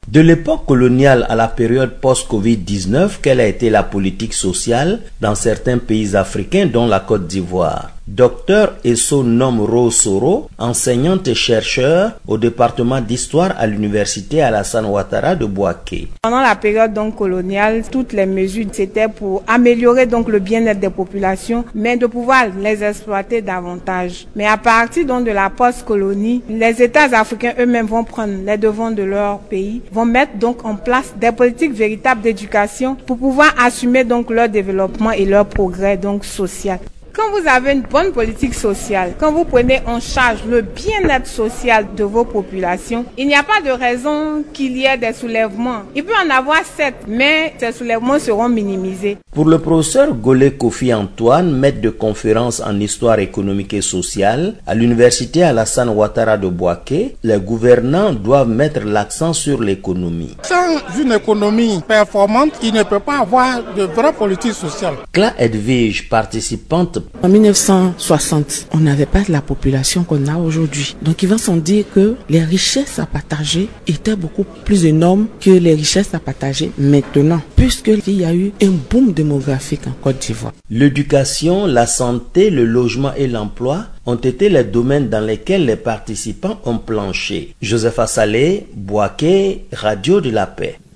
De l'époque coloniale à la période post-Covid-19, quelle a été la politique sociale dans certains pays africains, dont la Côte d'Ivoire? Dr Eso Nomro Soro, enseignante et chercheur au département d'histoire à l'université Alassane Ouattara de Bouaké. Pendant la période coloniale, toutes les mesures c'était pour améliorer le bien-être des populations, mais de pouvoir les exploiter davantage. Mais à partir de la post-colonie, les États africains eux-mêmes vont prendre les devants de leur pays, vont mettre en place des politiques véritables d'éducation pour pouvoir assumer leur développement et leur progrès social. Quand vous avez une bonne politique sociale, quand vous prenez en charge le bien-être social de vos populations, il n'y a pas de raison qu'il y ait des soulèvements. Il peut en avoir 7, mais ces soulèvements seront minimisés. Pour le professeur Golé Kofi Antoine, maître de conférence en histoire économique et sociale à l'université Alassane Ouattara de Bouaké, les gouvernants doivent mettre l'accent sur l'économie. Sans une économie performante, il ne peut pas avoir de vraie politique sociale. Cla Edwige, participante. En 1960, on n'avait pas la population qu'on a aujourd'hui. Donc il va sans dire que les richesses à partager étaient beaucoup plus énormes que les richesses à partager maintenant, puisqu'il y a eu un boom démographique en Côte d'Ivoire. L'éducation, la santé, le logement et l'emploi ont été les domaines dans lesquels les participants ont planché. Joseph Assalé, Bouaké, Radio de la Paix.